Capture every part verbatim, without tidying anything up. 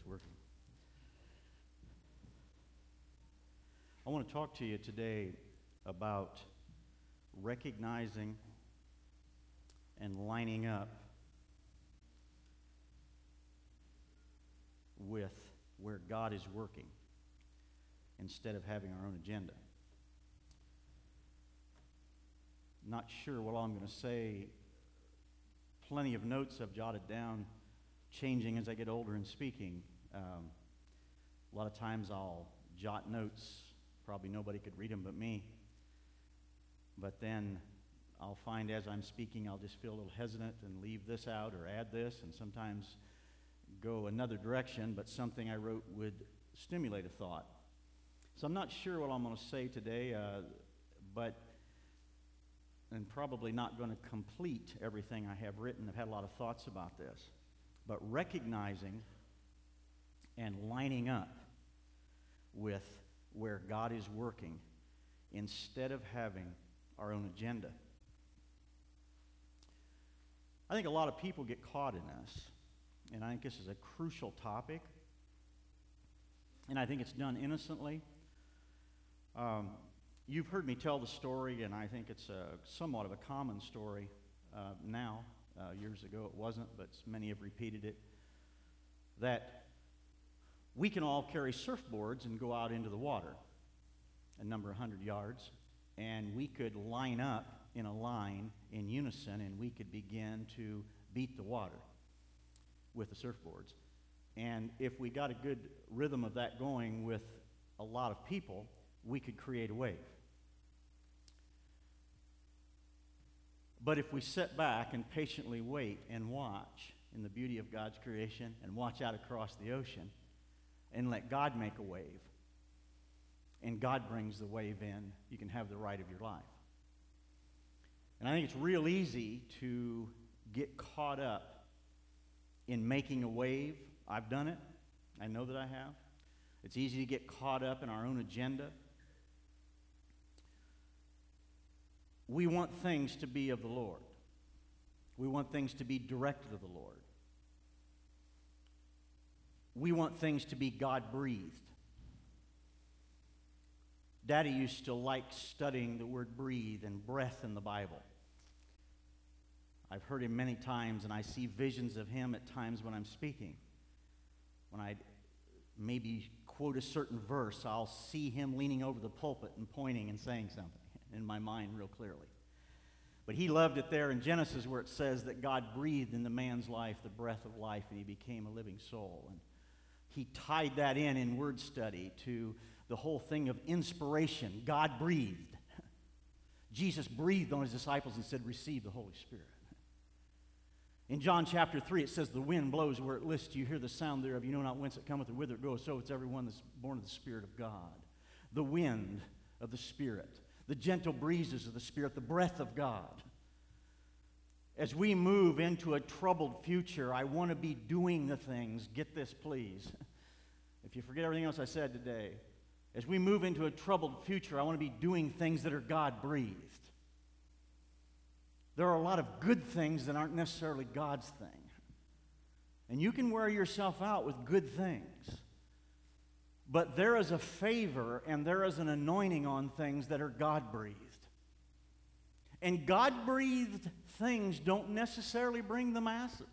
it's working. I want to talk to you today about recognizing and lining up with where God is working instead of having our own agenda. Not sure what all I'm going to say. Plenty of notes I've jotted down, changing as I get older and speaking. Um, a lot of times I'll jot notes. Probably nobody could read them but me. But then I'll find as I'm speaking, I'll just feel a little hesitant and leave this out or add this, and sometimes go another direction, but something I wrote would stimulate a thought. So I'm not sure what I'm going to say today, uh, but and probably not going to complete everything I have written. I've had a lot of thoughts about this. But recognizing and lining up with where God is working instead of having our own agenda. I think a lot of people get caught in this, and I think this is a crucial topic, and I think it's done innocently. Um, You've heard me tell the story, and I think it's a, somewhat of a common story uh, now. Uh, years ago it wasn't, but many have repeated it, that we can all carry surfboards and go out into the water a number of hundred yards, and we could line up in a line in unison, and we could begin to beat the water with the surfboards. And if we got a good rhythm of that going with a lot of people, we could create a wave. But if we sit back and patiently wait and watch in the beauty of God's creation and watch out across the ocean and let God make a wave, and God brings the wave in, you can have the ride of your life. And I think it's real easy to get caught up in making a wave. I've done it. I know that I have. It's easy to get caught up in our own agenda. We want things to be of the Lord. We want things to be directed of the Lord. We want things to be God-breathed. Daddy used to like studying the word breathe and breath in the Bible. I've heard him many times, and I see visions of him at times when I'm speaking. When I maybe quote a certain verse, I'll see him leaning over the pulpit and pointing and saying something in my mind real clearly. But he loved it there in Genesis where it says that God breathed into man's life the breath of life, and he became a living soul. And he tied that in in word study to the whole thing of inspiration. God breathed. Jesus breathed on his disciples and said, "Receive the Holy Spirit." In John chapter three, it says, "The wind blows where it lists. You hear the sound thereof. You know not whence it cometh or whither it goes. So it's everyone that's born of the Spirit of God." The wind of the Spirit. The gentle breezes of the Spirit, the breath of God. As we move into a troubled future, I want to be doing the things. Get this, please. If you forget everything else I said today, as we move into a troubled future, I want to be doing things that are God-breathed. There are a lot of good things that aren't necessarily God's thing. And you can wear yourself out with good things. But there is a favor and there is an anointing on things that are God-breathed. And God-breathed things don't necessarily bring the masses.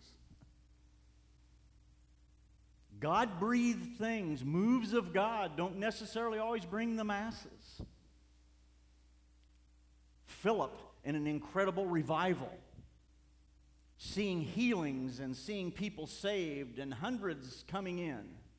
God-breathed things, moves of God, don't necessarily always bring the masses. Philip, in an incredible revival, seeing healings and seeing people saved and hundreds coming in,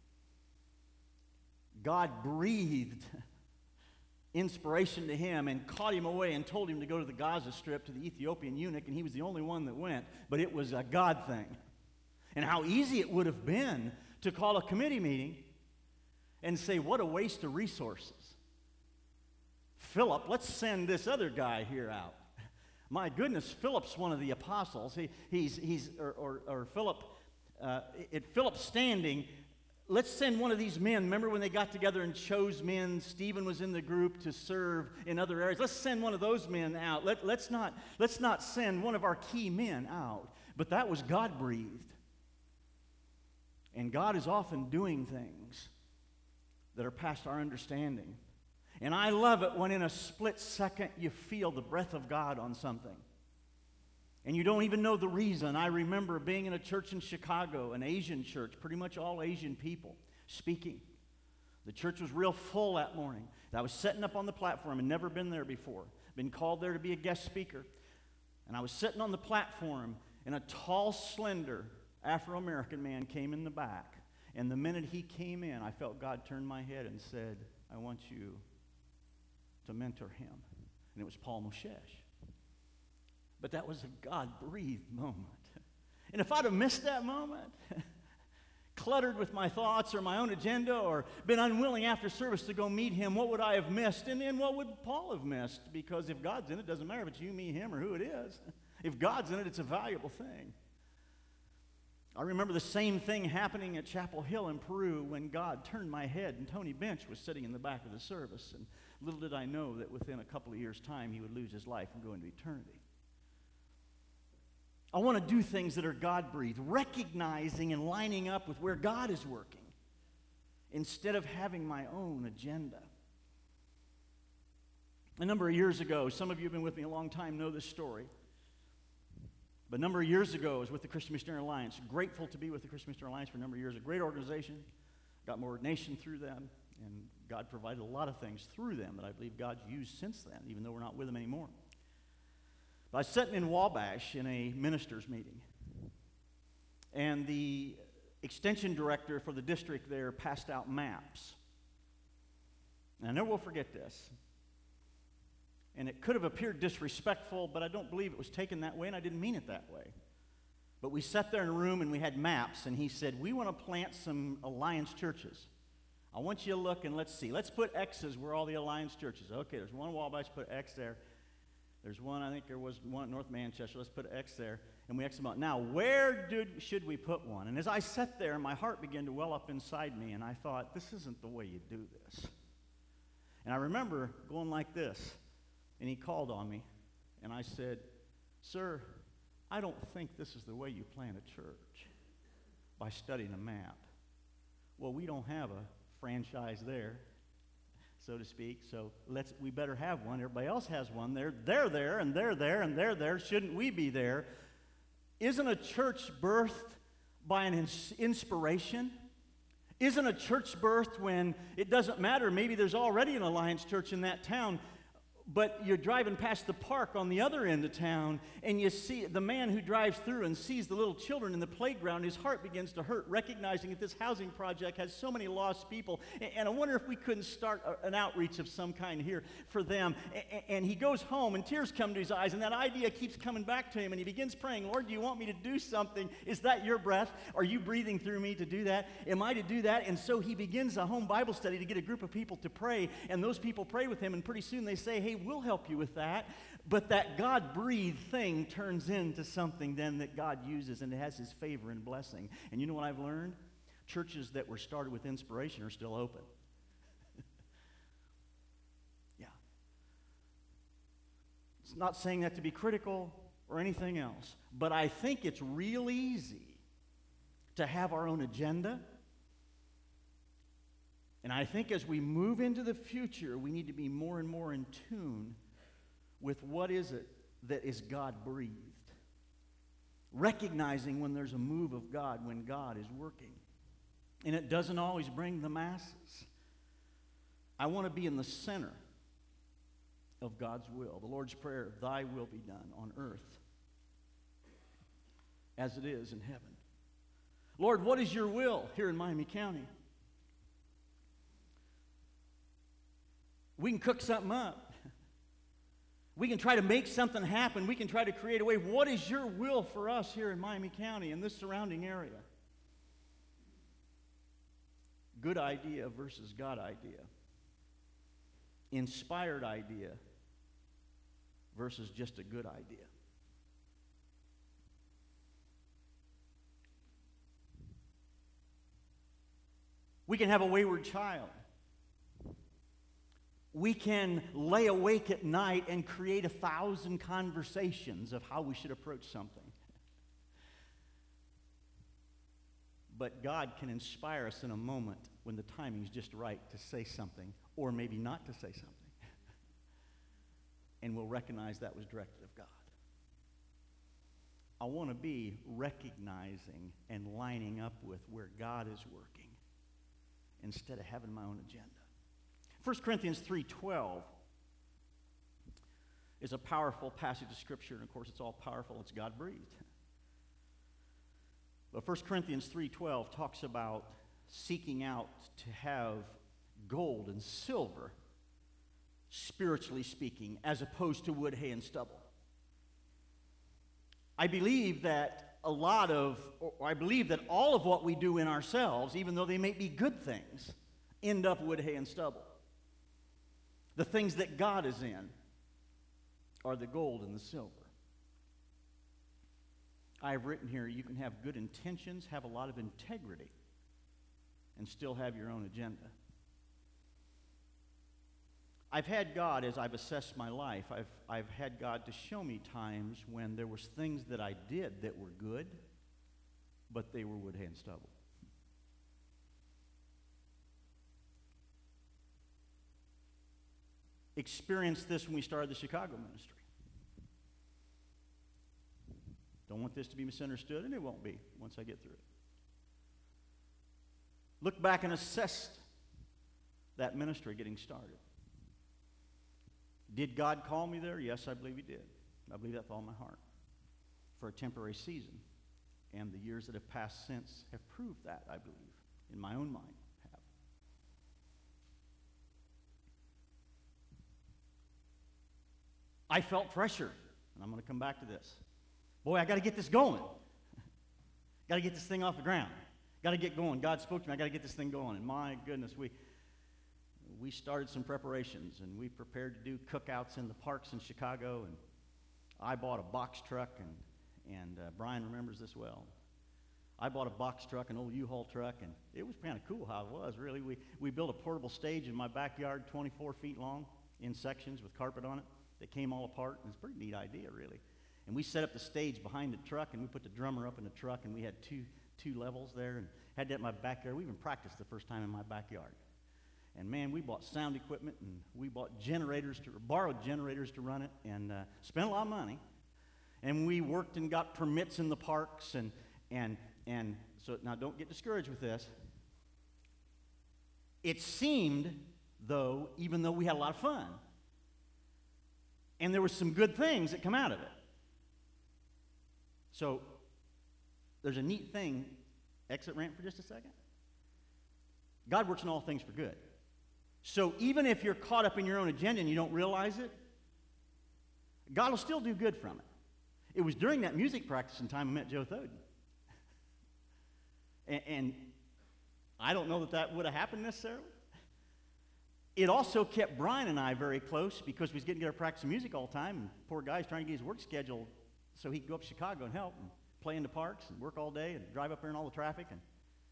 God breathed inspiration to him and caught him away and told him to go to the Gaza Strip to the Ethiopian eunuch, and he was the only one that went, but it was a God thing. And how easy it would have been to call a committee meeting and say, what a waste of resources. Philip, let's send this other guy here out. My goodness, Philip's one of the apostles. He, he's, he's, or, or, or Philip, uh, at Philip's standing, let's send one of these men. Remember when they got together and chose men? Stephen was in the group to serve in other areas. Let's send one of those men out. Let, let's not, let's not send one of our key men out. But that was God-breathed. And God is often doing things that are past our understanding. And I love it when in a split second you feel the breath of God on something. And you don't even know the reason. I remember being in a church in Chicago, an Asian church, pretty much all Asian people speaking. The church was real full that morning. I was sitting up on the platform and never been there before. Been called there to be a guest speaker. And I was sitting on the platform, and a tall, slender Afro-American man came in the back. And the minute he came in, I felt God turn my head and said, I want you to mentor him. And it was Paul Moshesh. But that was a God-breathed moment. And if I'd have missed that moment, cluttered with my thoughts or my own agenda, or been unwilling after service to go meet him, what would I have missed? And then what would Paul have missed? Because if God's in it, it doesn't matter if it's you, me, him, or who it is. If God's in it, it's a valuable thing. I remember the same thing happening at Chapel Hill in Peru when God turned my head and Tony Bench was sitting in the back of the service. And little did I know that within a couple of years' time, he would lose his life and go into eternity. I want to do things that are God-breathed, recognizing and lining up with where God is working instead of having my own agenda. A number of years ago, some of you have been with me a long time, know this story. But a number of years ago, I was with the Christian Missionary Alliance. Grateful to be with the Christian Missionary Alliance for a number of years. A great organization. Got more ordination through them. And God provided a lot of things through them that I believe God's used since then, even though we're not with them anymore. I was sitting in Wabash in a ministers' meeting, and the extension director for the district there passed out maps. And I never will forget this. And it could have appeared disrespectful, but I don't believe it was taken that way, and I didn't mean it that way. But we sat there in a room, and we had maps, and he said, we want to plant some Alliance churches. I want you to look, and let's see. Let's put X's where all the Alliance churches. Okay, there's one Wabash, put X there. There's one, I think there was one at North Manchester. Let's put X there. And we X them out. Now, where did, should we put one? And as I sat there, my heart began to well up inside me, and I thought, this isn't the way you do this. And I remember going like this, and he called on me, and I said, sir, I don't think this is the way you plant a church, by studying a map. Well, we don't have a franchise there, so to speak, so let's we better have one. Everybody else has one. They're, they're there, and they're there, and they're there. Shouldn't we be there? Isn't a church birthed by an ins- inspiration? Isn't a church birthed when it doesn't matter? Maybe there's already an Alliance church in that town, but you're driving past the park on the other end of town, and you see the man who drives through and sees the little children in the playground, his heart begins to hurt, recognizing that this housing project has so many lost people. And I wonder if we couldn't start a, an outreach of some kind here for them. And he goes home, and tears come to his eyes, and that idea keeps coming back to him, and he begins praying, Lord, do you want me to do something? Is that your breath? Are you breathing through me to do that? Am I to do that? And so he begins a home Bible study to get a group of people to pray, and those people pray with him, and pretty soon they say, hey, we'll help you with that. But that God-breathed thing turns into something then that God uses, and it has his favor and blessing. And you know what I've learned? Churches that were started with inspiration are still open. Yeah. It's not saying that to be critical or anything else, but I think it's real easy to have our own agenda. And I think as we move into the future, we need to be more and more in tune with what is it that is God-breathed. Recognizing when there's a move of God, when God is working. And it doesn't always bring the masses. I want to be in the center of God's will. The Lord's Prayer, thy will be done on earth as it is in heaven. Lord, what is your will here in Miami County? We can cook something up. We can try to make something happen. We can try to create a way. What is your will for us here in Miami County and this surrounding area? Good idea versus God idea. Inspired idea versus just a good idea. We can have a wayward child. We can lay awake at night and create a thousand conversations of how we should approach something. But God can inspire us in a moment when the timing's just right to say something, or maybe not to say something. And we'll recognize that was directed of God. I want to be recognizing and lining up with where God is working instead of having my own agenda. First Corinthians three twelve is a powerful passage of Scripture, and of course it's all powerful. It's God-breathed. But First Corinthians three twelve talks about seeking out to have gold and silver, spiritually speaking, as opposed to wood, hay, and stubble. I believe that a lot of, or I believe that all of what we do in ourselves, even though they may be good things, end up wood, hay, and stubble. The things that God is in are the gold and the silver. I have written here, you can have good intentions, have a lot of integrity, and still have your own agenda. I've had God, as I've assessed my life, I've, I've had God to show me times when there was things that I did that were good, but they were wood, hay, and stubble. Experienced this when we started the Chicago ministry. Don't want this to be misunderstood, and it won't be once I get through it. Look back and assess that ministry getting started. Did God call me there? Yes, I believe He did. I believe that with all my heart. For a temporary season. And the years that have passed since have proved that, I believe, in my own mind have. I felt pressure, and I'm going to come back to this. Boy, I got to get this going. Got to get this thing off the ground. Got to get going. God spoke to me. I got to get this thing going. And my goodness, we we started some preparations, and we prepared to do cookouts in the parks in Chicago. And I bought a box truck, and and uh, Brian remembers this well. I bought a box truck, an old U-Haul truck, and it was kind of cool how it was. Really, we we built a portable stage in my backyard, twenty-four feet long, in sections with carpet on it. That came all apart, and it's a pretty neat idea, really. And we set up the stage behind the truck, and we put the drummer up in the truck, and we had two two levels there, and had that in my backyard. We even practiced the first time in my backyard. And man, we bought sound equipment, and we bought generators, to borrowed generators to run it, and uh, spent a lot of money. And we worked and got permits in the parks, and and and so now don't get discouraged with this. It seemed, though, even though we had a lot of fun, and there were some good things that come out of it. So, there's a neat thing. Exit rant for just a second. God works in all things for good. So, even if you're caught up in your own agenda and you don't realize it, God will still do good from it. It was during that music practicing time I met Joe Thoden. and, and I don't know that that would have happened necessarily. It also kept Brian and I very close because we was getting together practicing music all the time, and poor guy's trying to get his work scheduled so he could go up to Chicago and help and play in the parks and work all day and drive up there in all the traffic. And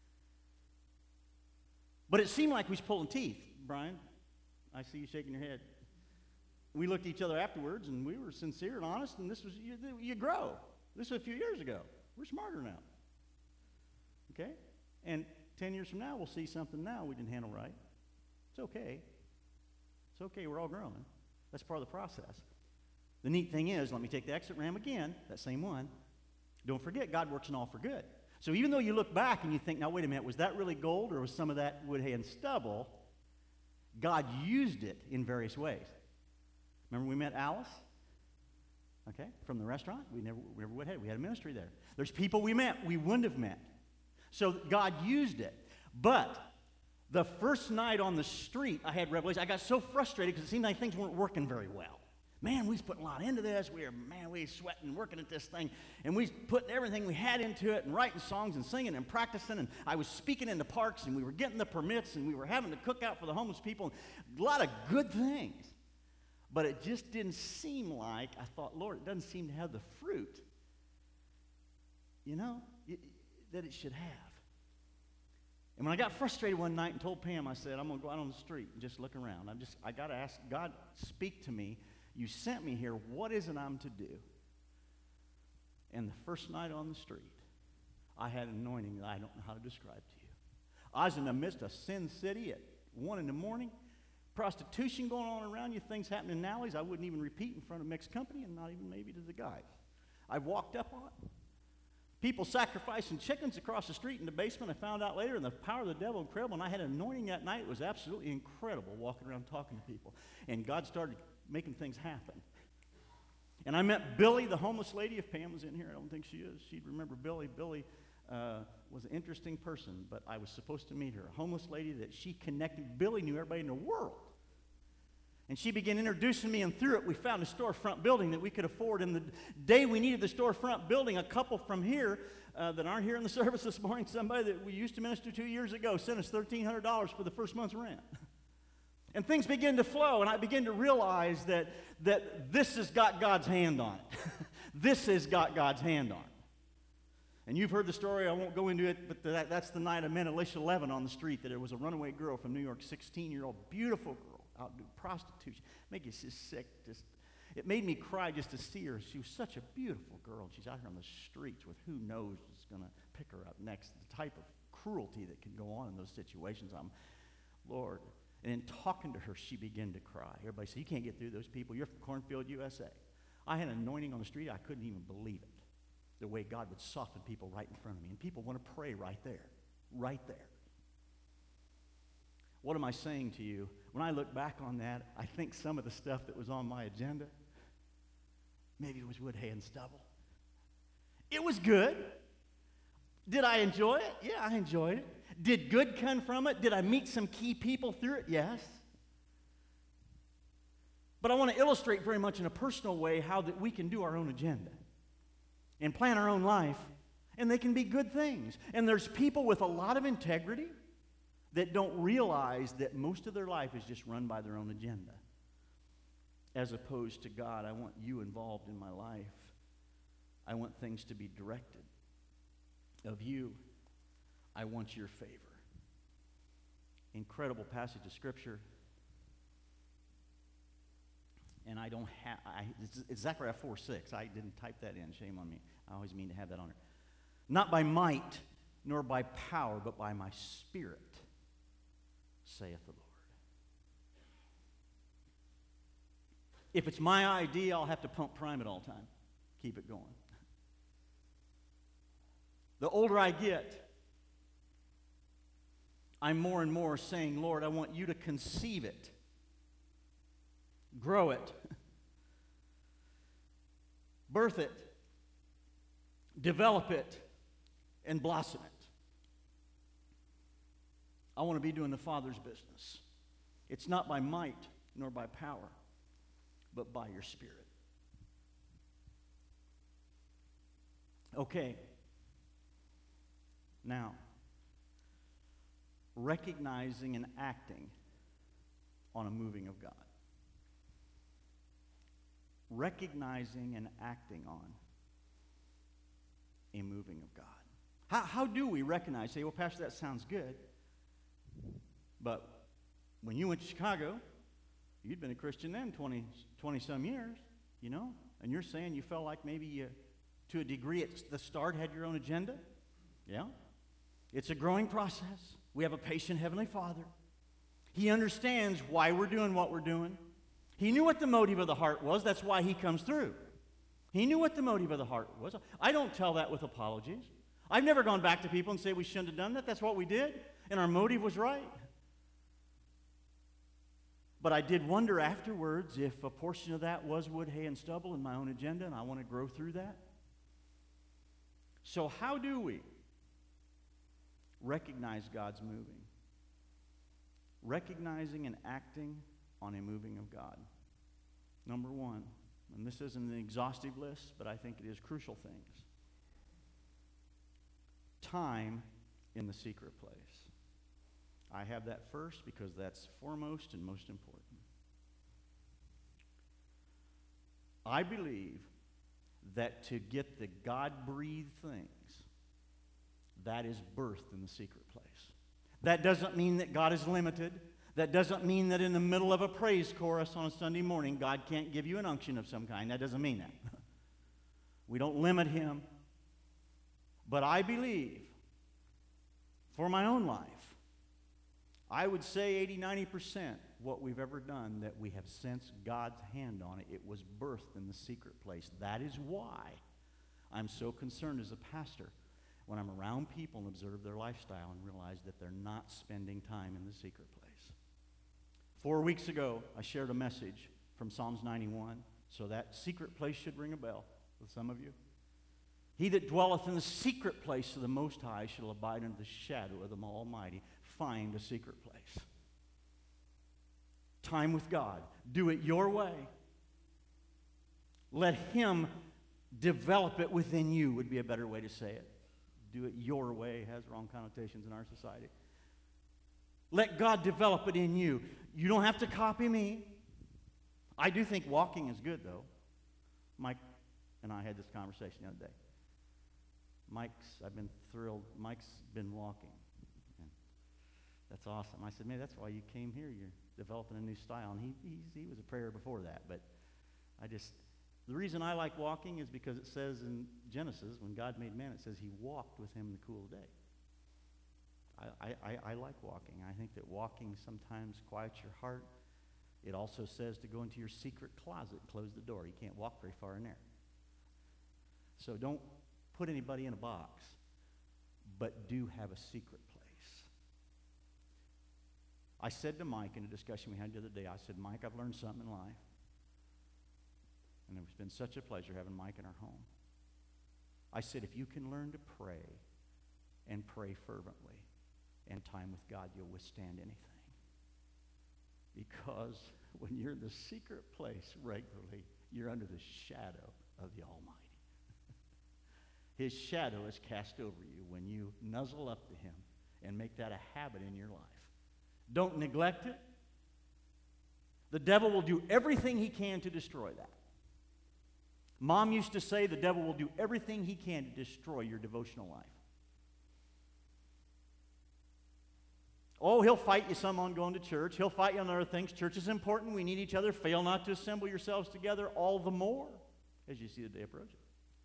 But it seemed like we was pulling teeth. Brian, I see you shaking your head. We looked at each other afterwards, and we were sincere and honest, and this was, you, you grow. This was a few years ago. We're smarter now. Okay? And ten years from now, we'll see something now we didn't handle right. It's okay. It's okay. We're all growing. That's part of the process. The neat thing is, let me take the exit ramp again, that same one. Don't forget, God works in all for good. So even though you look back and you think, now wait a minute, was that really gold or was some of that wood, hay, and stubble? God used it in various ways. Remember we met Alice? Okay, from the restaurant. We never, we never went ahead. We had a ministry there. There's people we met we wouldn't have met. So God used it. But the first night on the street, I had revelation. I got so frustrated because it seemed like things weren't working very well. Man, we was putting a lot into this. We were, man, we was sweating, working at this thing. And we was putting everything we had into it and writing songs and singing and practicing. And I was speaking in the parks, and we were getting the permits, and we were having to cook out for the homeless people. A lot of good things. But it just didn't seem like, I thought, Lord, it doesn't seem to have the fruit, you know, that it should have. And when I got frustrated one night and told Pam, I said, I'm going to go out on the street and just look around. I'm just, I got to ask God, speak to me. You sent me here. What is it I'm to do? And the first night on the street, I had an anointing that I don't know how to describe to you. I was in the midst of Sin City at one in the morning. Prostitution going on around you, things happening in alleys I wouldn't even repeat in front of mixed company and not even maybe to the guys. I walked up on it. People sacrificing chickens across the street in the basement. I found out later, and the power of the devil incredible. And I had an anointing that night. It was absolutely incredible walking around talking to people. And God started making things happen. And I met Billy, the homeless lady. If Pam was in here, I don't think she is. She'd remember Billy. Billy uh, was an interesting person, but I was supposed to meet her. A homeless lady that she connected. Billy knew everybody in the world. And she began introducing me, and through it, we found a storefront building that we could afford. And the day we needed the storefront building, a couple from here uh, that aren't here in the service this morning, somebody that we used to minister to years ago, sent us thirteen hundred dollars for the first month's rent. And things began to flow, and I began to realize that, that this has got God's hand on it. This has got God's hand on it. And you've heard the story. I won't go into it, but that, that's the night I met Alicia Levin on the street, that there was a runaway girl from New York, sixteen-year-old, beautiful girl, out doing prostitution. Make you just sick. Just, it made me cry just to see her. She was such a beautiful girl. She's out here on the streets with who knows is going to pick her up next. The type of cruelty that can go on in those situations. I'm, Lord. And in talking to her, she began to cry. Everybody said, you can't get through those people. You're from Cornfield, U S A. I had an anointing on the street. I couldn't even believe it. The way God would soften people right in front of me. And people want to pray right there. Right there. What am I saying to you? When I look back on that, I think some of the stuff that was on my agenda, maybe it was wood, hay, and stubble. It was good. Did I enjoy it? Yeah, I enjoyed it. Did good come from it? Did I meet some key people through it? Yes. But I want to illustrate very much in a personal way how that we can do our own agenda and plan our own life, and they can be good things. And there's people with a lot of integrity that don't realize that most of their life is just run by their own agenda, as opposed to God. I want you involved in my life. I want things to be directed of you. I want your favor. Incredible passage of Scripture. And I don't have, it's, it's Zechariah four six. I didn't type that in. Shame on me. I always mean to have that on there. Not by might, nor by power, but by my Spirit, saith the Lord. If it's my idea, I'll have to pump prime it all the time. Keep it going. The older I get, I'm more and more saying, Lord, I want you to conceive it, grow it, birth it, develop it, and blossom it. I want to be doing the Father's business. It's not by might nor by power, but by your Spirit. Okay. Now, recognizing and acting on a moving of God. Recognizing and acting on a moving of God. How, how do we recognize? Say, well, Pastor, that sounds good. But when you went to Chicago, you'd been a Christian then twenty, twenty-some years, you know? And you're saying you felt like maybe you, to a degree at the start, had your own agenda? Yeah. It's a growing process. We have a patient Heavenly Father. He understands why we're doing what we're doing. He knew what the motive of the heart was. That's why He comes through. He knew what the motive of the heart was. I don't tell that with apologies. I've never gone back to people and say we shouldn't have done that. That's what we did, and our motive was right. But I did wonder afterwards if a portion of that was wood, hay, and stubble in my own agenda, and I want to grow through that. So how do we recognize God's moving? Recognizing and acting on a moving of God. Number one, and this isn't an exhaustive list, but I think it is crucial things. Time in the secret place. I have that first because that's foremost and most important. I believe that to get the God-breathed things, that is birthed in the secret place. That doesn't mean that God is limited. That doesn't mean that in the middle of a praise chorus on a Sunday morning, God can't give you an unction of some kind. That doesn't mean that. We don't limit Him. But I believe, for my own life, I would say eighty, ninety percent what we've ever done that we have sensed God's hand on it. It was birthed in the secret place. That is why I'm so concerned as a pastor when I'm around people and observe their lifestyle and realize that they're not spending time in the secret place. Four weeks ago, I shared a message from Psalms ninety-one, so that secret place should ring a bell with some of you. He that dwelleth in the secret place of the Most High shall abide under the shadow of the Almighty. Find a secret place. Time with God. Do it your way. Let Him develop it within you would be a better way to say it. Do it your way has wrong connotations in our society. Let God develop it in you. You don't have to copy me. I do think walking is good, though. Mike and I had this conversation the other day. Mike's, I've been thrilled. Mike's been walking. And that's awesome. I said, man, that's why you came here. You're developing a new style. And he, he, he was a prayer before that. But I just, the reason I like walking is because it says in Genesis, when God made man, it says he walked with him in the cool of the day. I, I, I like walking. I think that walking sometimes quiets your heart. It also says to go into your secret closet and close the door. You can't walk very far in there. So don't put anybody in a box, but do have a secret place. I said to Mike in a discussion we had the other day, I said, Mike, I've learned something in life. And it's been such a pleasure having Mike in our home. I said, if you can learn to pray and pray fervently and time with God, you'll withstand anything. Because when you're in the secret place regularly, you're under the shadow of the Almighty. His shadow is cast over you when you nuzzle up to Him and make that a habit in your life. Don't neglect it. The devil will do everything he can to destroy that. Mom used to say the devil will do everything he can to destroy your devotional life. Oh, he'll fight you some on going to church. He'll fight you on other things. Church is important. We need each other. Fail not to assemble yourselves together all the more as you see the day approaching.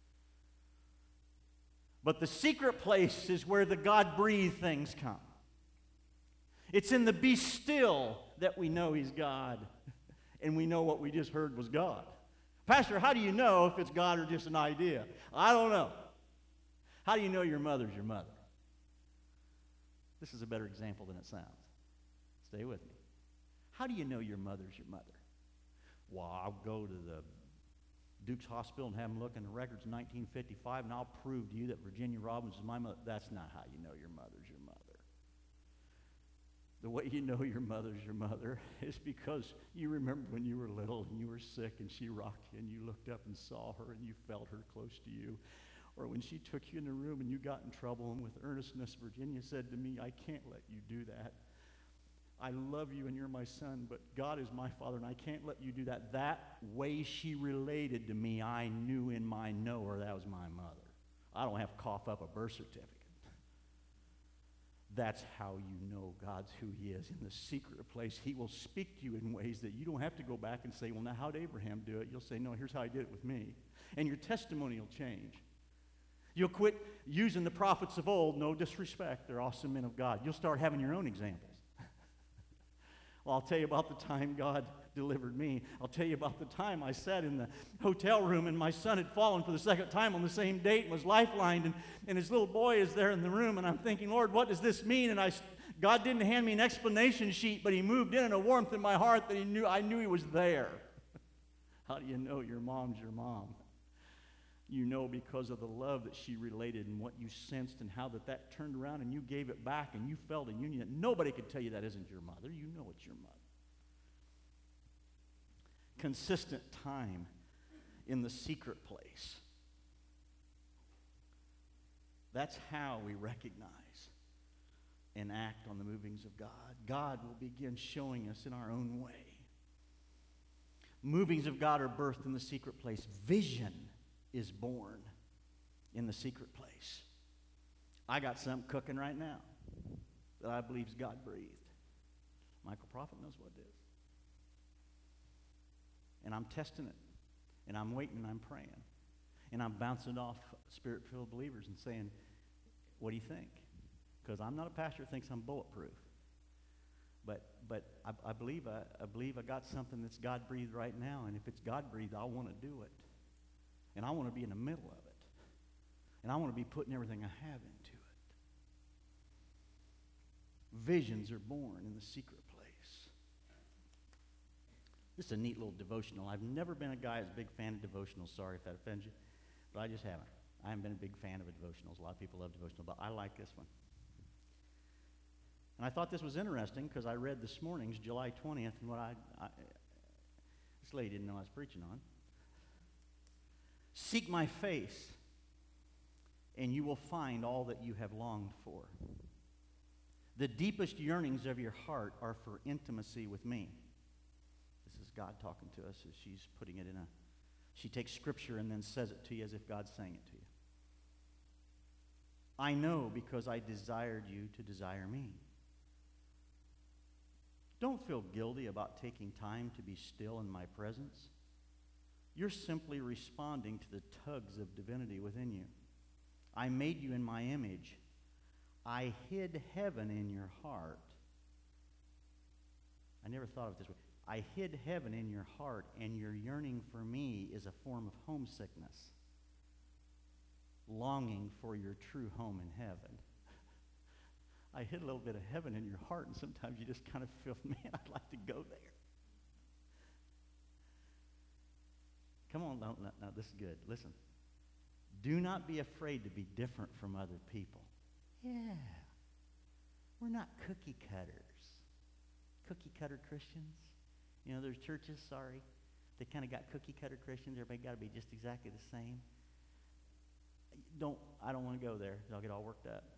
But the secret place is where the God-breathed things come. It's in the be still that we know He's God. And we know what we just heard was God. Pastor, how do you know if it's God or just an idea? I don't know. How do you know your mother's your mother? This is a better example than it sounds. Stay with me. How do you know your mother's your mother? Well, I'll go to the Duke's Hospital and have them look in the records in nineteen fifty-five, and I'll prove to you that Virginia Robbins is my mother. That's not how you know your mother's your mother. The way you know your mother's your mother is because you remember when you were little and you were sick and she rocked you and you looked up and saw her and you felt her close to you. Or when she took you in the room and you got in trouble and with earnestness, Virginia said to me, I can't let you do that. I love you and you're my son, but God is my father and I can't let you do that. That way she related to me, I knew in my knower that was my mother. I don't have to cough up a birth certificate. That's how you know God's who He is. In the secret place, He will speak to you in ways that you don't have to go back and say, well, now how did Abraham do it? You'll say, no, here's how I did it with me. And your testimony will change. You'll quit using the prophets of old, no disrespect. They're awesome men of God. You'll start having your own examples. Well, I'll tell you about the time God delivered me. I'll tell you about the time I sat in the hotel room and my son had fallen for the second time on the same date and was lifelined, and, and his little boy is there in the room, and I'm thinking, Lord, what does this mean? And I, God didn't hand me an explanation sheet, but He moved in in a warmth in my heart that He knew I knew He was there. How do you know your mom's your mom? You know because of the love that she related and what you sensed and how that, that turned around and you gave it back and you felt a union. Nobody could tell you that isn't your mother. You know it's your mother. Consistent time in the secret place. That's how we recognize and act on the movings of God. God will begin showing us in our own way. Movings of God are birthed in the secret place. Vision is born in the secret place. I got something cooking right now that I believe is God-breathed. Michael Prophet knows what it is. And I'm testing it. And I'm waiting and I'm praying. And I'm bouncing off Spirit-filled believers and saying, What do you think? Because I'm not a pastor that thinks I'm bulletproof. But but I, I believe I, I believe I got something that's God-breathed right now, and if it's God-breathed, I want to do it. And I want to be in the middle of it. And I want to be putting everything I have into it. Visions are born in the secret place. This is a neat little devotional. I've never been a guy that's a big fan of devotionals. Sorry if that offends you. But I just haven't. I haven't been a big fan of devotionals. A lot of people love devotional, but I like this one. And I thought this was interesting because I read this morning's July twentieth, and what I, I this lady didn't know I was preaching on. Seek my face, and you will find all that you have longed for. The deepest yearnings of your heart are for intimacy with me. This is God talking to us as she's putting it in a, she takes scripture and then says it to you as if God's saying it to you. I know because I desired you to desire me. Don't feel guilty about taking time to be still in my presence. You're simply responding to the tugs of divinity within you. I made you in my image. I hid heaven in your heart. I never thought of it this way. I hid heaven in your heart, and your yearning for me is a form of homesickness, longing for your true home in heaven. I hid a little bit of heaven in your heart, and sometimes you just kind of feel, man, I'd like to go there. Come on, no, no, no, this is good. Listen. Do not be afraid to be different from other people. Yeah. We're not cookie cutters. Cookie cutter Christians. You know, there's churches, sorry, they kind of got cookie cutter Christians. Everybody got to be just exactly the same. Don't, I don't want to go there. I'll get all worked up.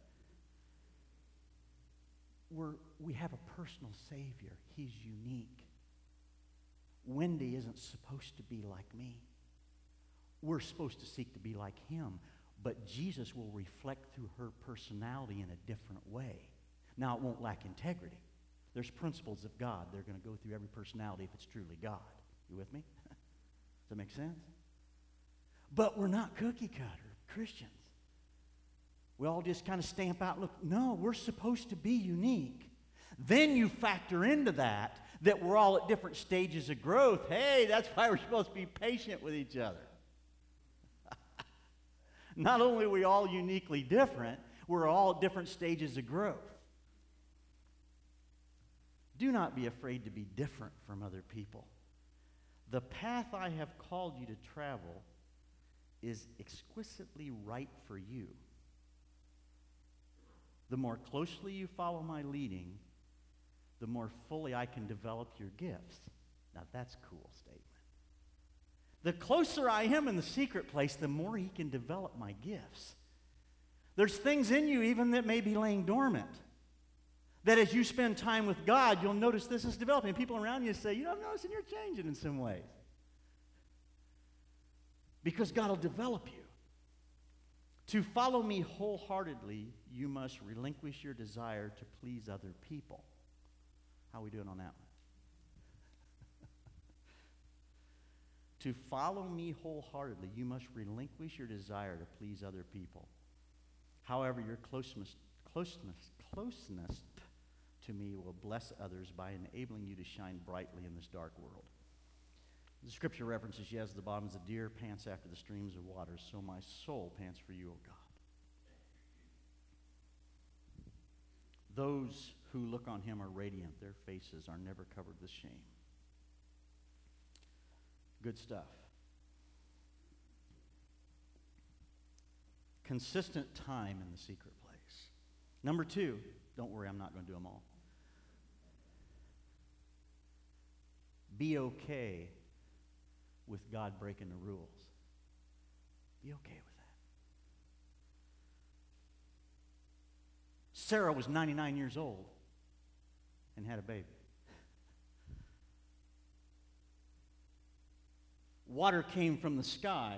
We're, we have a personal Savior. He's unique. Wendy isn't supposed to be like me. We're supposed to seek to be like him, but Jesus will reflect through her personality in a different way. Now, it won't lack integrity. There's principles of God. They're going to go through every personality if it's truly God. You with me? Does that make sense? But we're not cookie cutter Christians. We all just kind of stamp out, look, no, we're supposed to be unique. Then you factor into that, that we're all at different stages of growth. Hey, that's why we're supposed to be patient with each other. Not only are we all uniquely different, we're all at different stages of growth. Do not be afraid to be different from other people. The path I have called you to travel is exquisitely right for you. The more closely you follow my leading, the more fully I can develop your gifts. Now that's a cool statement. The closer I am in the secret place, the more he can develop my gifts. There's things in you even that may be laying dormant, that as you spend time with God, you'll notice this is developing. People around you say, you know, I'm noticing you're changing in some ways. Because God will develop you. To follow me wholeheartedly, you must relinquish your desire to please other people. How are we doing on that one? To follow me wholeheartedly, you must relinquish your desire to please other people. However, your closeness, closeness, closeness to me will bless others by enabling you to shine brightly in this dark world. The scripture references, yes, the bottom as a deer pants after the streams of water, so my soul pants for you, O God. Those who look on him are radiant. Their faces are never covered with shame. Good stuff. Consistent time in the secret place. Number two, don't worry, I'm not going to do them all. Be okay with God breaking the rules. Be okay with that. Sarah was ninety-nine years old and had a baby. Water came from the sky,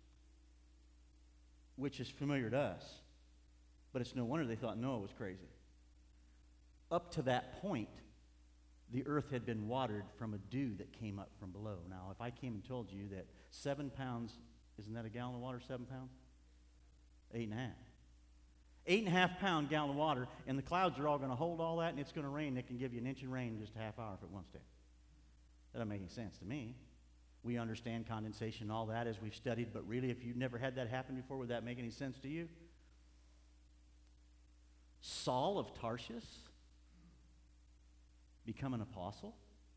which is familiar to us, but it's no wonder they thought Noah was crazy. Up to that point, the earth had been watered from a dew that came up from below. Now, if I came and told you that seven pounds, isn't that a gallon of water, seven pounds? Eight and a half. Eight and a half pound gallon of water, and the clouds are all going to hold all that, and it's going to rain. It can give you an inch of rain in just a half hour if it wants to. That doesn't make any sense to me. We understand condensation and all that as we've studied, but really, if you've never had that happen before, would that make any sense to you? Saul of Tarshish become an apostle?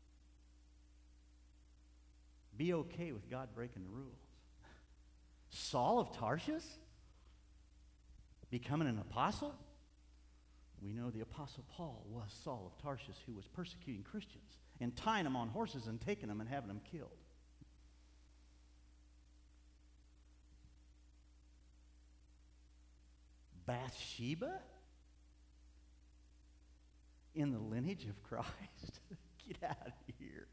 Be okay with God breaking the rules. Saul of Tarshish becoming an apostle? We know the Apostle Paul was Saul of Tarshish, who was persecuting Christians and tying them on horses and taking them and having them killed. Bathsheba in the lineage of Christ? Get out of here.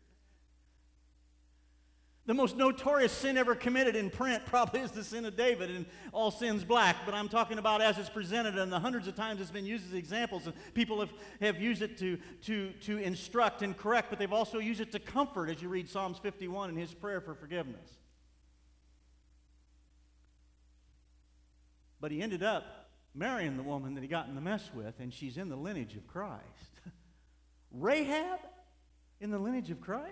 The most notorious sin ever committed in print probably is the sin of David, and all sin's black. But I'm talking about as it's presented, and the hundreds of times it's been used as examples. And people have, have used it to, to, to instruct and correct, but they've also used it to comfort as you read Psalms fifty-one and his prayer for forgiveness. But he ended up marrying the woman that he got in the mess with, and she's in the lineage of Christ. Rahab in the lineage of Christ?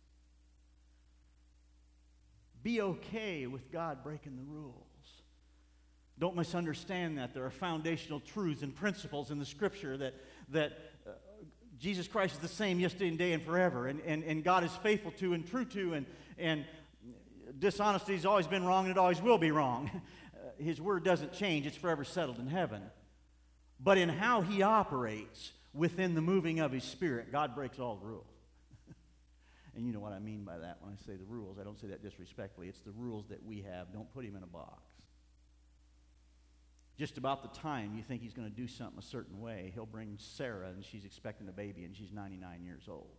Be okay with God breaking the rules. Don't misunderstand that. There are foundational truths and principles in the Scripture that, that uh, Jesus Christ is the same yesterday and today and forever, and, and, and God is faithful to and true to, and, and dishonesty has always been wrong and it always will be wrong. His word doesn't change. It's forever settled in heaven. But in how he operates within the moving of his Spirit, God breaks all the rules. And you know what I mean by that when I say the rules. I don't say that disrespectfully. It's the rules that we have. Don't put him in a box. Just about the time you think he's going to do something a certain way, he'll bring Sarah, and she's expecting a baby, and she's ninety-nine years old.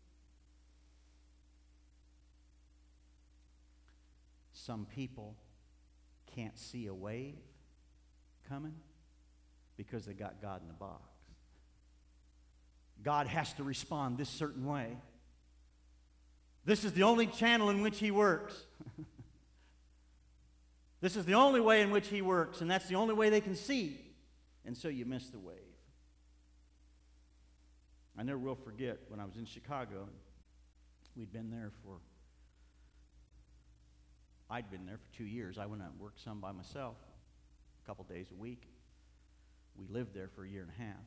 Some people can't see a wave coming because they got God in the box. God has to respond this certain way. This is the only channel in which he works. This is the only way in which he works, and that's the only way they can see. And so you miss the wave. I never will forget when I was in Chicago. We'd been there for, I'd been there for two years. I went out and worked some by myself, a couple days a week. We lived there for a year and a half.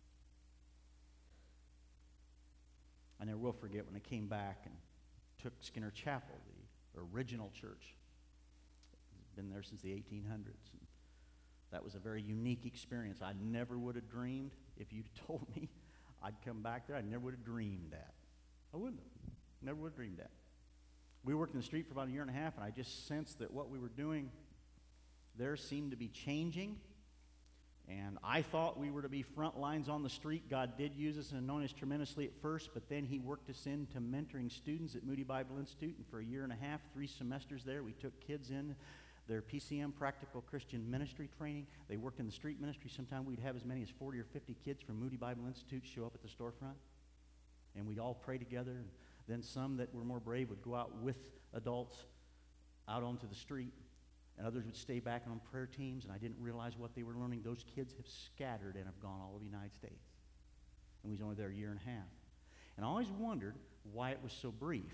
I never will forget when I came back and took Skinner Chapel, the original church. It's been there since the eighteen hundreds. And that was a very unique experience. I never would have dreamed, if you'd told me I'd come back there, I never would have dreamed that. I wouldn't have. Never would have dreamed that. We worked in the street for about a year and a half, and I just sensed that what we were doing there seemed to be changing. And I thought we were to be front lines on the street. God did use us and anoint us tremendously at first, but then he worked us into mentoring students at Moody Bible Institute. And for a year and a half, three semesters there, we took kids in their P C M, Practical Christian Ministry training. They worked in the street ministry. Sometimes we'd have as many as forty or fifty kids from Moody Bible Institute show up at the storefront. And we'd all pray together. And then some that were more brave would go out with adults out onto the street. And others would stay back on prayer teams, and I didn't realize what they were learning. Those kids have scattered and have gone all over the United States. And we was only there a year and a half. And I always wondered why it was so brief.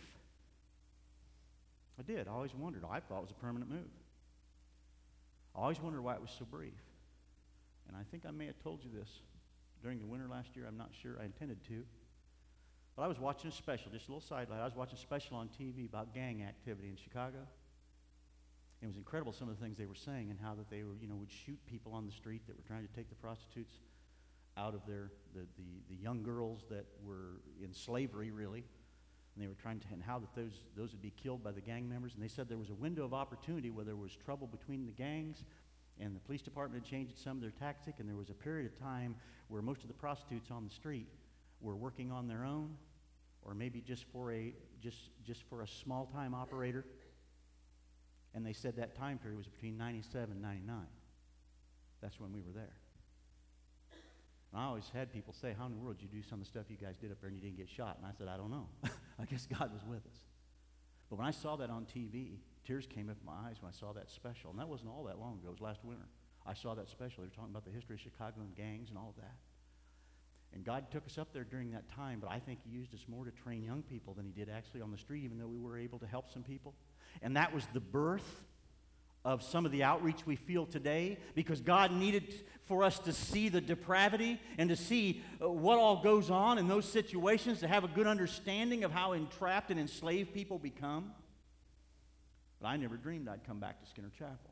I did. I always wondered. I thought it was a permanent move. I always wondered why it was so brief. And I think I may have told you this during the winter last year. I'm not sure. I intended to. But I was watching a special, just a little sidelight. I was watching a special on T V about gang activity in Chicago. It was incredible, some of the things they were saying, and how that they were, you know, would shoot people on the street that were trying to take the prostitutes out of their, the, the, the young girls that were in slavery, really. And they were trying to, and how that those, those would be killed by the gang members. And they said there was a window of opportunity where there was trouble between the gangs, and the police department had changed some of their tactic, and there was a period of time where most of the prostitutes on the street were working on their own, or maybe just for a, just, just for a small-time operator. And they said that time period was between ninety-seven and ninety-nine. That's when we were there. And I always had people say, how in the world did you do some of the stuff you guys did up there and you didn't get shot? And I said, I don't know. I guess God was with us. But when I saw that on T V, tears came up in my eyes when I saw that special. And that wasn't all that long ago. It was last winter. I saw that special. They were talking about the history of Chicago and gangs and all of that. And God took us up there during that time, but I think He used us more to train young people than He did actually on the street, even though we were able to help some people. And that was the birth of some of the outreach we feel today, because God needed for us to see the depravity and to see uh, what all goes on in those situations, to have a good understanding of how entrapped and enslaved people become. But I never dreamed I'd come back to Skinner Chapel.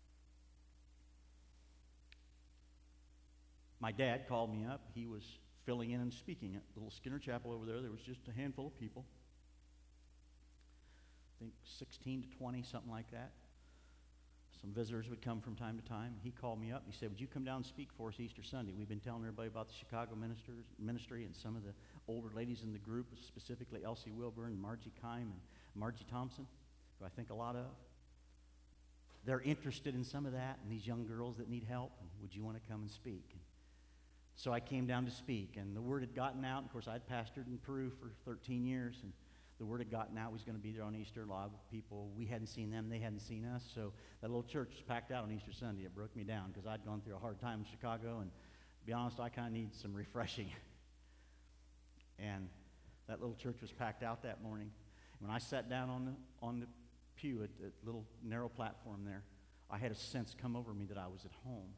My dad called me up. He was filling in and speaking at little Skinner Chapel over there. There was just a handful of people. I think sixteen to twenty, something like that. Some visitors would come from time to time. He called me up and he said, would you come down and speak for us Easter Sunday? We've been telling everybody about the Chicago ministers, ministry and some of the older ladies in the group, specifically Elsie Wilburn and Margie Kime and Margie Thompson, who I think a lot of. They're interested in some of that and these young girls that need help. And would you want to come and speak? And so I came down to speak, and the word had gotten out. Of course, I'd pastored in Peru for thirteen years, and the word had gotten out. We was going to be there on Easter. A lot of people, we hadn't seen them, they hadn't seen us. So that little church was packed out on Easter Sunday. It broke me down because I'd gone through a hard time in Chicago, and to be honest, I kind of need some refreshing. And that little church was packed out that morning. When I sat down on the on the pew at the little narrow platform there, I had a sense come over me that I was at home.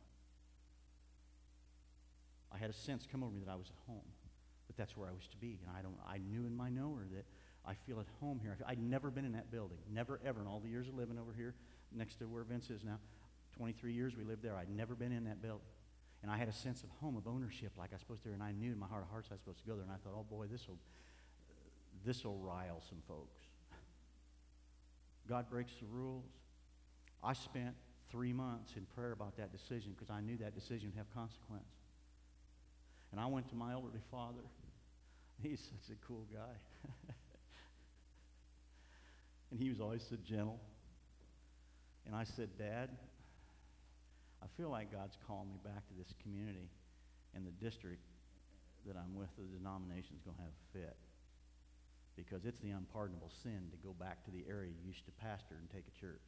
I had a sense come over me that I was at home, but that's where I was to be. And I don't. I knew in my knower that I feel at home here. I'd never been in that building, never ever in all the years of living over here, next to where Vince is now. twenty-three years we lived there. I'd never been in that building, and I had a sense of home, of ownership, like I was supposed to. And I knew in my heart of hearts I was supposed to go there. And I thought, oh boy, this will this will rile some folks. God breaks the rules. I spent three months in prayer about that decision because I knew that decision would have consequence. And I went to my elderly father. He's such a cool guy. And he was always so gentle. And I said, Dad, I feel like God's calling me back to this community, and the district that I'm with, the denomination is going to have a fit. Because it's the unpardonable sin to go back to the area you used to pastor and take a church.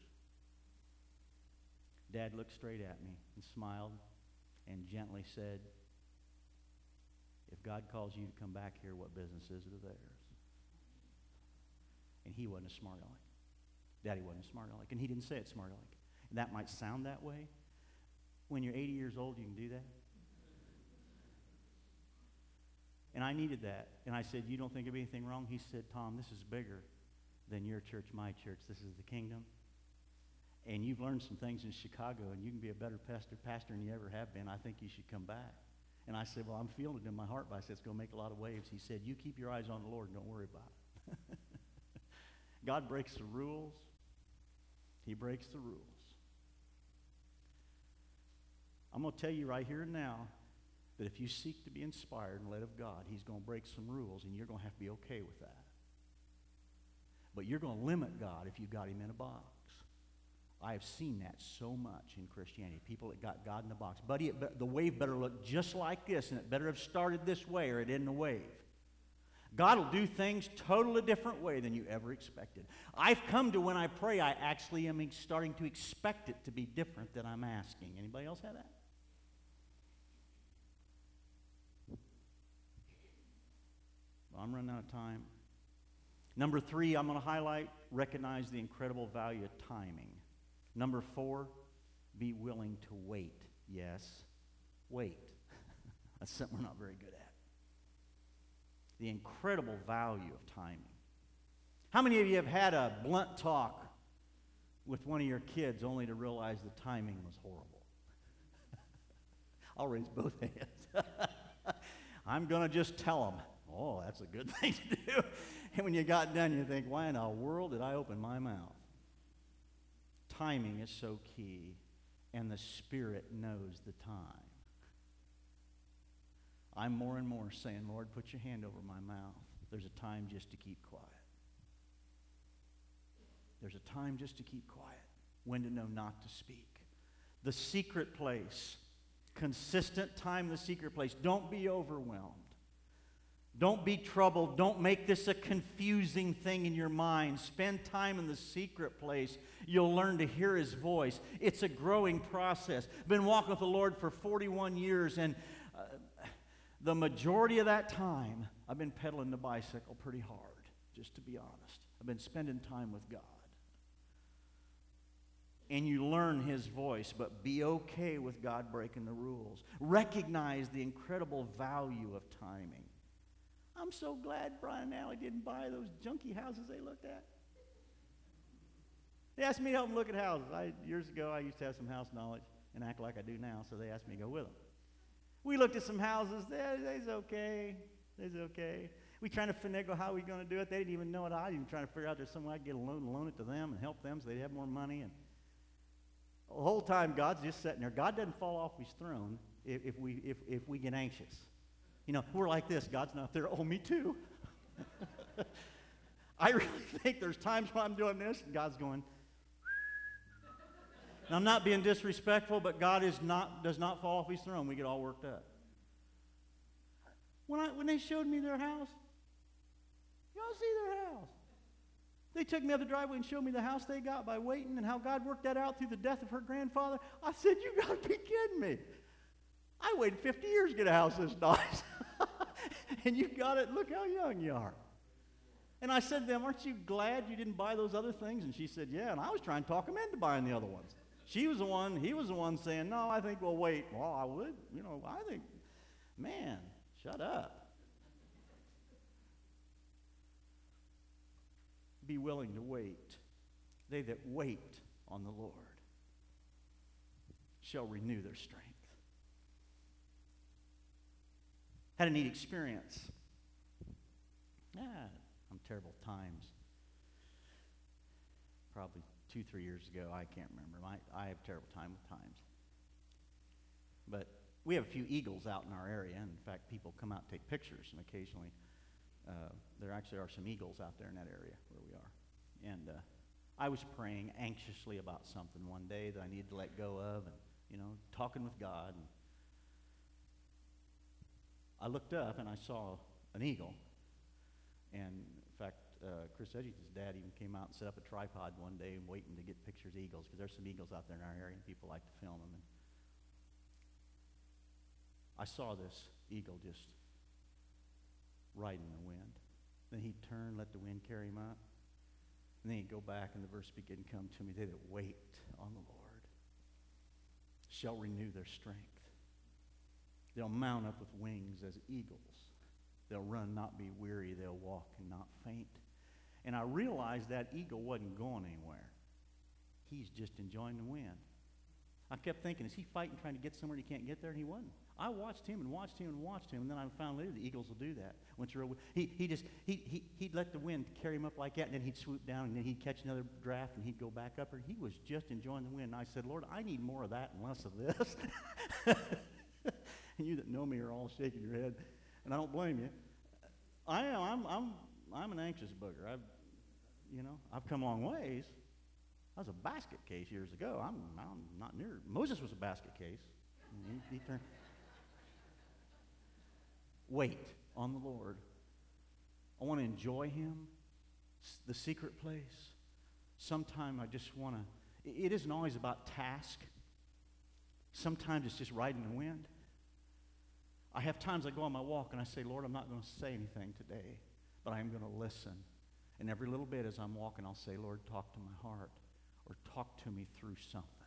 Dad looked straight at me and smiled and gently said, if God calls you to come back here, what business is it of theirs? And he wasn't a smart aleck. Daddy wasn't a smart aleck. And he didn't say it smart aleck. And that might sound that way. When you're eighty years old, you can do that. And I needed that. And I said, you don't think there'd be anything wrong? He said, Tom, this is bigger than your church, my church. This is the kingdom. And you've learned some things in Chicago, and you can be a better pastor, pastor than you ever have been. I think you should come back. And I said, well, I'm feeling it in my heart, but I said, it's going to make a lot of waves. He said, you keep your eyes on the Lord and don't worry about it. God breaks the rules. He breaks the rules. I'm going to tell you right here and now that if you seek to be inspired and led of God, He's going to break some rules, and you're going to have to be okay with that. But you're going to limit God if you've got Him in a box. I have seen that so much in Christianity. People that got God in a box. Buddy, it be, the wave better look just like this, and it better have started this way, or it isn't a wave. God will do things totally different way than you ever expected. I've come to when I pray, I actually am starting to expect it to be different than I'm asking. Anybody else have that? Well, I'm running out of time. Number three, I'm going to highlight, recognize the incredible value of timing. Number four, be willing to wait. Yes, wait. That's something we're not very good at. The incredible value of timing. How many of you have had a blunt talk with one of your kids only to realize the timing was horrible? I'll raise both hands. I'm going to just tell them, oh, that's a good thing to do. And when you got done, you think, why in the world did I open my mouth? Timing is so key, and the Spirit knows the time. I'm more and more saying, Lord, put your hand over my mouth. There's a time just to keep quiet. There's a time just to keep quiet. When to know not to speak. The secret place. Consistent time in the secret place. Don't be overwhelmed. Don't be troubled. Don't make this a confusing thing in your mind. Spend time in the secret place. You'll learn to hear His voice. It's a growing process. I've been walking with the Lord for forty-one years, and uh, the majority of that time, I've been pedaling the bicycle pretty hard, just to be honest. I've been spending time with God. And you learn His voice, but be okay with God breaking the rules. Recognize the incredible value of timing. I'm so glad Brian and Allie didn't buy those junky houses they looked at. They asked me to help them look at houses. I, years ago, I used to have some house knowledge and act like I do now, so they asked me to go with them. We looked at some houses. They're, they's okay. They's okay. We trying to finagle how we going to do it. They didn't even know it. I even trying to figure out there's some way I could get a loan and loan it to them and help them so they'd have more money. And the whole time, God's just sitting there. God doesn't fall off His throne if, if we if, if we get anxious. You know, we're like this. God's not there. Oh, me too. I really think there's times when I'm doing this and God's going. And I'm not being disrespectful, but God is not does not fall off His throne. We get all worked up. When I when they showed me their house, y'all see their house. They took me up the driveway and showed me the house they got by waiting and how God worked that out through the death of her grandfather. I said, you got to be kidding me. I waited fifty years to get a house this nice. And you got it. Look how young you are. And I said to them, aren't you glad you didn't buy those other things? And she said, yeah. And I was trying to talk them into buying the other ones. She was the one, he was the one saying, no, I think we'll wait. Well, I would. You know, I think, man, shut up. Be willing to wait. They that wait on the Lord shall renew their strength. Had a neat experience. Yeah, I'm terrible at times. Probably two, three years ago, I can't remember. I, I have a terrible time with times. But we have a few eagles out in our area. And in fact, people come out and take pictures, and occasionally uh, there actually are some eagles out there in that area where we are. And uh, I was praying anxiously about something one day that I needed to let go of, and you know, talking with God. And I looked up and I saw an eagle. And in fact, uh, Chris Edgington's dad even came out and set up a tripod one day and waiting to get pictures of eagles, because there's some eagles out there in our area and people like to film them. And I saw this eagle just riding the wind. Then he'd turn, let the wind carry him up. And then he'd go back, and the verse began to come to me. They that wait on the Lord shall renew their strength. They'll mount up with wings as eagles. They'll run, not be weary. They'll walk and not faint. And I realized that eagle wasn't going anywhere. He's just enjoying the wind. I kept thinking, is he fighting, trying to get somewhere he can't get there? And he wasn't. I watched him and watched him and watched him, and then I found later the eagles will do that. Once you're, he, he just, he, he, he'd let the wind carry him up like that, and then he'd swoop down, and then he'd catch another draft, and he'd go back up. He was just enjoying the wind. And I said, Lord, I need more of that and less of this. And you that know me are all shaking your head, and I don't blame you. I am. I'm. I'm. I'm an anxious booger. I've, you know, I've come a long ways. I was a basket case years ago. I'm. I'm not near. Moses was a basket case. He, he turned. Wait on the Lord. I want to enjoy Him. The secret place. Sometime I just want to. It isn't always about task. Sometimes it's just riding the wind. I have times I go on my walk and I say, Lord, I'm not going to say anything today, but I am going to listen. And every little bit as I'm walking, I'll say, Lord, talk to my heart, or talk to me through something.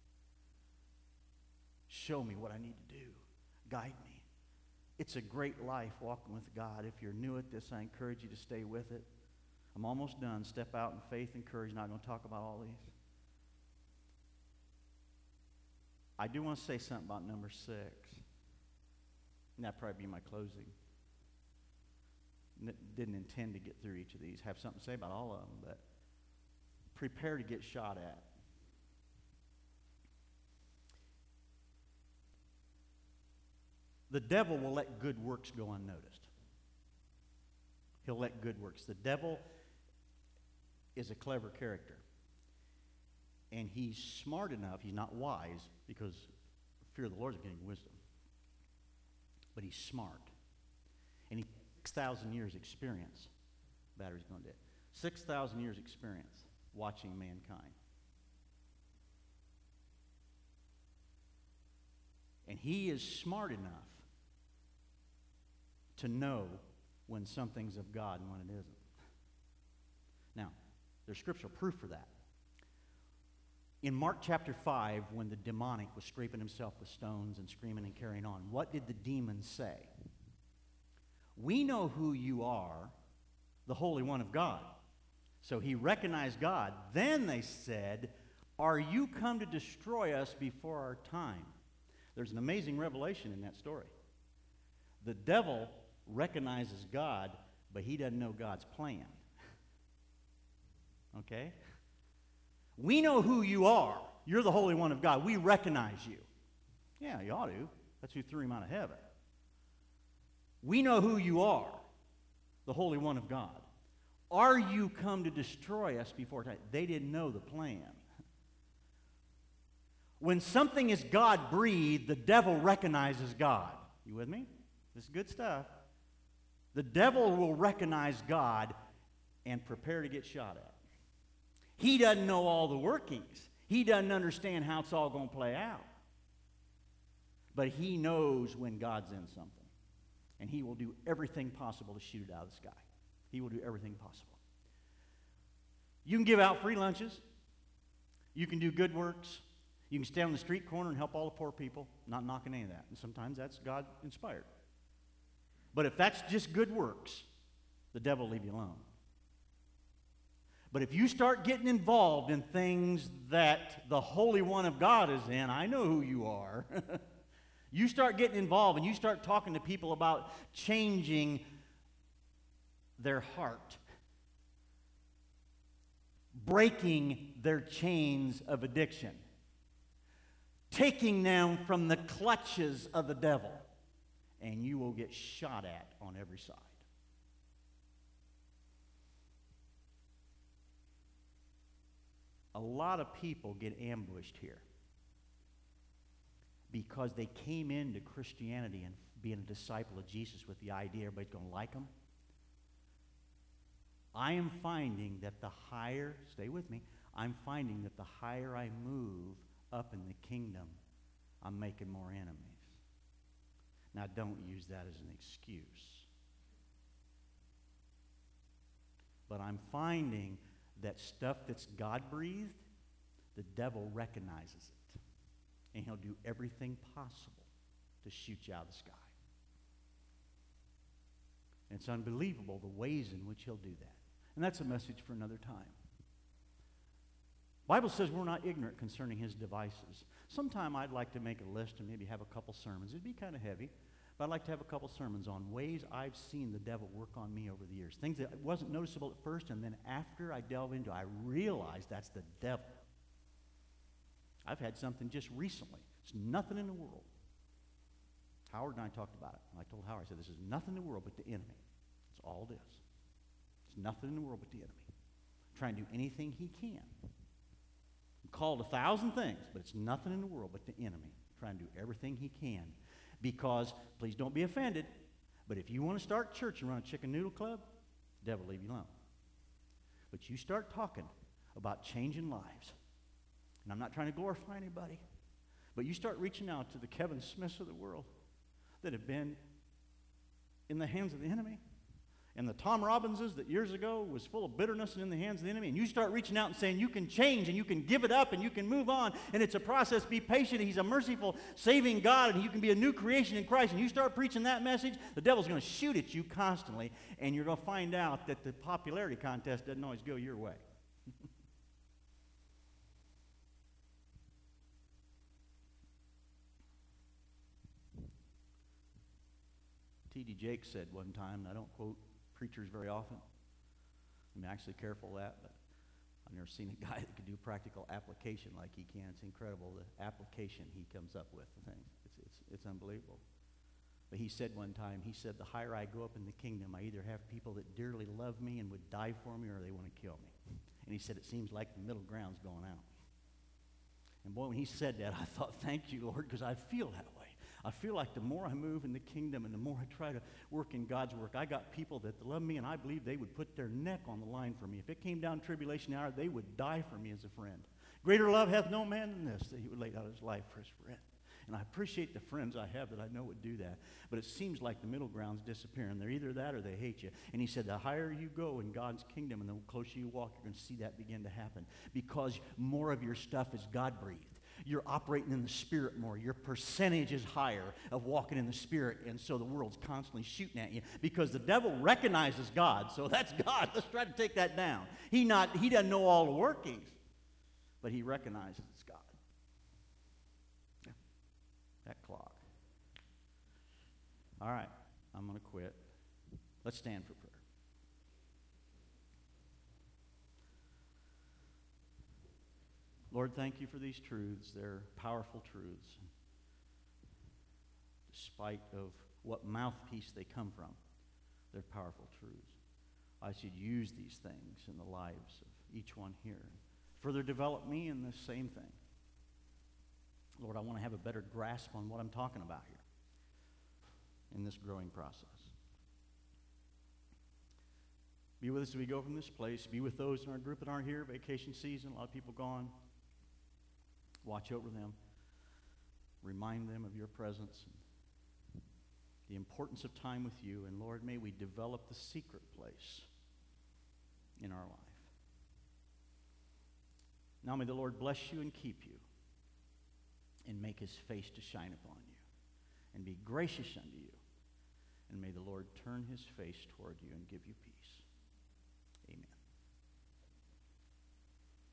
Show me what I need to do. Guide me. It's a great life walking with God. If you're new at this, I encourage you to stay with it. I'm almost done. Step out in faith and courage. Not going to talk about all these. I do want to say something about number six. And that'd probably be my closing. N- didn't intend to get through each of these. Have something to say about all of them, but prepare to get shot at. The devil will let good works go unnoticed. He'll let good works. The devil is a clever character. And he's smart enough. He's not wise, because fear of the Lord is getting wisdom. But he's smart. And he takes thousand years experience. Battery's going dead. six thousand years experience watching mankind. And he is smart enough to know when something's of God and when it isn't. Now, there's scriptural proof for that. In Mark chapter five, when the demonic was scraping himself with stones and screaming and carrying on, what did the demons say? We know who you are, the Holy One of God. So he recognized God. Then they said, are you come to destroy us before our time? There's an amazing revelation in that story. The devil recognizes God, but he doesn't know God's plan. Okay? We know who you are. You're the Holy One of God. We recognize you. Yeah, you ought to. That's who threw him out of heaven. We know who you are, the Holy One of God. Are you come to destroy us before time? They didn't know the plan. When something is God-breathed, the devil recognizes God. You with me? This is good stuff. The devil will recognize God and prepare to get shot at. He doesn't know all the workings. He doesn't understand how it's all going to play out. But he knows when God's in something. And he will do everything possible to shoot it out of the sky. He will do everything possible. You can give out free lunches. You can do good works. You can stand on the street corner and help all the poor people. Not knocking any of that. And sometimes that's God-inspired. But if that's just good works, the devil will leave you alone. But if you start getting involved in things that the Holy One of God is in, I know who you are. You start getting involved and you start talking to people about changing their heart, breaking their chains of addiction, taking them from the clutches of the devil, and you will get shot at on every side. A lot of people get ambushed here because they came into Christianity and being a disciple of Jesus with the idea everybody's going to like them. I am finding that the higher, stay with me, I'm finding that the higher I move up in the kingdom, I'm making more enemies. Now, don't use that as an excuse. But I'm finding that stuff that's God-breathed, the devil recognizes it. And he'll do everything possible to shoot you out of the sky. And it's unbelievable the ways in which he'll do that. And that's a message for another time. The Bible says we're not ignorant concerning his devices. Sometime I'd like to make a list and maybe have a couple sermons. It'd be kind of heavy, but I'd like to have a couple sermons on ways I've seen the devil work on me over the years. Things that wasn't noticeable at first, and then after I delve into it, I realize that's the devil. I've had something just recently. It's nothing in the world. Howard and I talked about it. And I told Howard, I said, this is nothing in the world but the enemy. That's all it is. It's nothing in the world but the enemy. Trying to do anything he can. Called a thousand things, but it's nothing in the world but the enemy. Trying to do everything he can. Because, please don't be offended, but if you want to start church and run a chicken noodle club, the devil will leave you alone. But you start talking about changing lives, and I'm not trying to glorify anybody, but you start reaching out to the Kevin Smiths of the world that have been in the hands of the enemy, and the Tom Robinses that years ago was full of bitterness and in the hands of the enemy, and you start reaching out and saying you can change and you can give it up and you can move on, and it's a process. Be patient. He's a merciful, saving God, and you can be a new creation in Christ, and you start preaching that message, the devil's going to shoot at you constantly, and you're going to find out that the popularity contest doesn't always go your way. T D Jakes said one time, and I don't quote preachers very often. I'm actually careful of that, but I've never seen a guy that could do practical application like he can. It's incredible, the application he comes up with. The things. It's, it's, it's unbelievable. But he said one time, he said, the higher I go up in the kingdom, I either have people that dearly love me and would die for me, or they want to kill me. And he said, it seems like the middle ground's going out. And boy, when he said that, I thought, thank you, Lord, because I feel that way. I feel like the more I move in the kingdom and the more I try to work in God's work, I got people that love me, and I believe they would put their neck on the line for me. If it came down tribulation hour, they would die for me as a friend. Greater love hath no man than this, that he would lay down his life for his friend. And I appreciate the friends I have that I know would do that. But it seems like the middle ground's disappearing. They're either that or they hate you. And he said, the higher you go in God's kingdom and the closer you walk, you're going to see that begin to happen. Because more of your stuff is God-breathed. You're operating in the Spirit more. Your percentage is higher of walking in the Spirit, and so the world's constantly shooting at you because the devil recognizes God. So that's God. Let's try to take that down. He not he doesn't know all the workings, but he recognizes it's God. Yeah. That clock. All right, I'm going to quit. Let's stand for prayer. Lord, thank you for these truths. They're powerful truths. Despite of what mouthpiece they come from, they're powerful truths. I should use these things in the lives of each one here. Further develop me in this same thing. Lord, I want to have a better grasp on what I'm talking about here in this growing process. Be with us as we go from this place. Be with those in our group that aren't here. Vacation season, a lot of people gone. Watch over them. Remind them of your presence and the importance of time with you. And Lord, may we develop the secret place in our life. Now may the Lord bless you and keep you and make his face to shine upon you and be gracious unto you. And may the Lord turn his face toward you and give you peace.